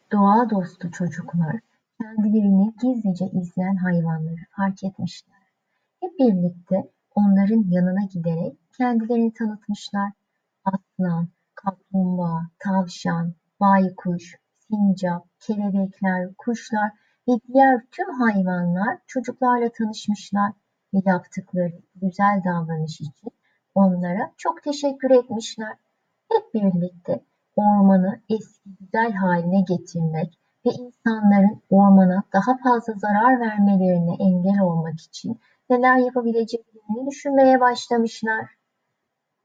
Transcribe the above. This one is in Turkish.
Doğa dostu çocuklar kendilerini gizlice izleyen hayvanları fark etmişler. Hep birlikte onların yanına giderek kendilerini tanıtmışlar. Aslan, kaplumbağa, tavşan, baykuş, sincap, kelebekler, kuşlar ve diğer tüm hayvanlar çocuklarla tanışmışlar ve yaptıkları güzel davranış için onlara çok teşekkür etmişler. Hep birlikte ormanı eski güzel haline getirmek ve insanların ormana daha fazla zarar vermelerine engel olmak için neler yapabileceklerini düşünmeye başlamışlar.